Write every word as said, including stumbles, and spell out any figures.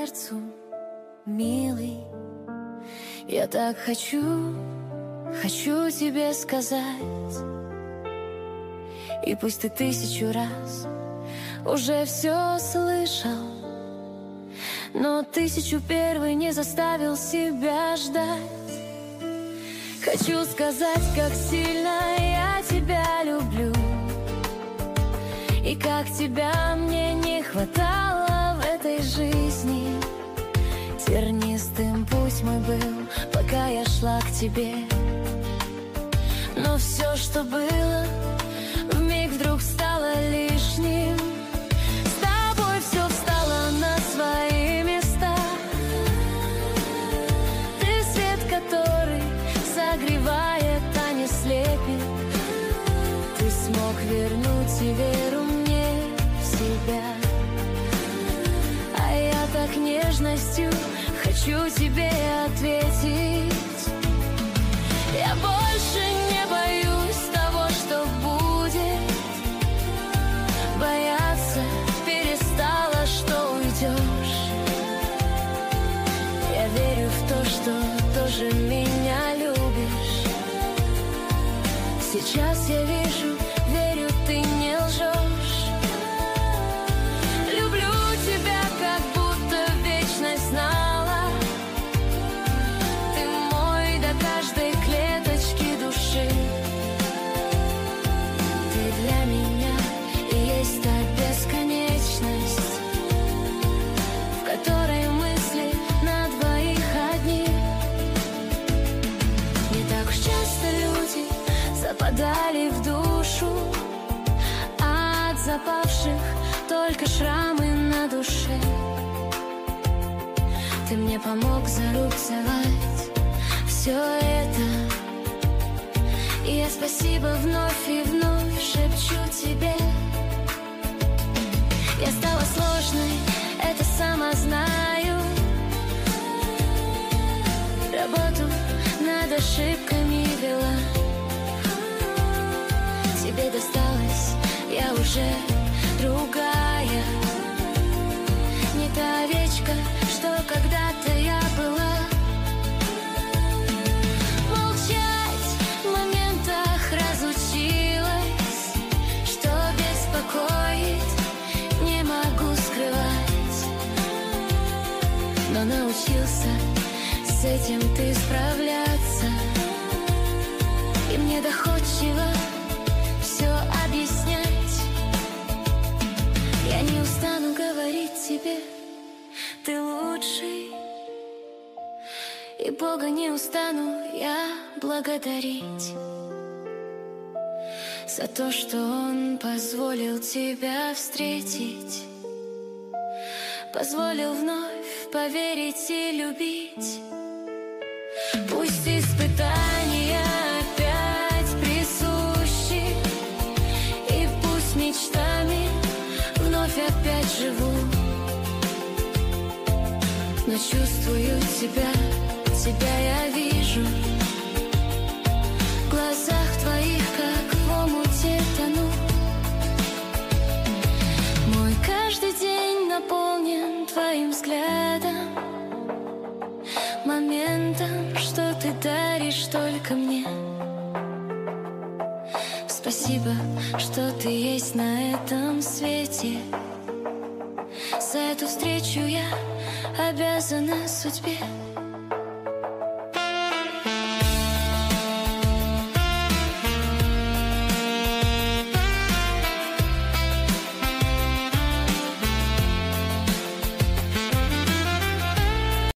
сердцу, милый. Я так хочу, хочу тебе сказать. И пусть ты тысячу раз уже все слышал, но тысячу первый не заставил себя ждать. Хочу сказать, как сильно я тебя люблю, и как тебя мне не хватало в этой жизни. Тернистым путь мой был, пока я шла к тебе, но все, что было, вмиг вдруг стало лишним. С тобой все встало на свои места. Ты свет, который согревает, а не слепит. Ты смог вернуть и веру мне в себя. А я так нежностью хочу тебе ответить. Я больше не боюсь того, что будет. Бояться перестала, что уйдешь. Я верю в то, что тоже меня любишь. Сейчас я вижу, верю, ты не лжешь. Люблю тебя, как будто вечность знала. Ты мой до каждой клеточки души. Ты для меня и есть та бесконечность, в которой мысли на двоих одни. Не так уж часто люди западали в душу, а от запавших только шрамы на душе. Ты мне помог зарубцевать все это, и я спасибо вновь и вновь шепчу тебе. Я стала сложной, это сама знаю. Работу над ошибками вела. Тебе досталось, я уже другая. Не та овечка, что когда-то я была. Молчать в моментах разучилась, что беспокоит, не могу скрывать. Но научился с этим ты справляться, и мне доходчиво все объяснять. Я не устану говорить тебе, ты лучший, и Бога не устану я благодарить за то, что Он позволил тебя встретить, позволил вновь поверить и любить. Пусть испытания опять присущи, и пусть мечтами вновь опять живу, но чувствую тебя, тебя я вижу. В глазах твоих, как в омуте тону. Мой каждый день наполнен твоим взглядом, моментом, что ты даришь только мне. Спасибо, что ты есть на этом свете. За эту встречу я обязана судьбе.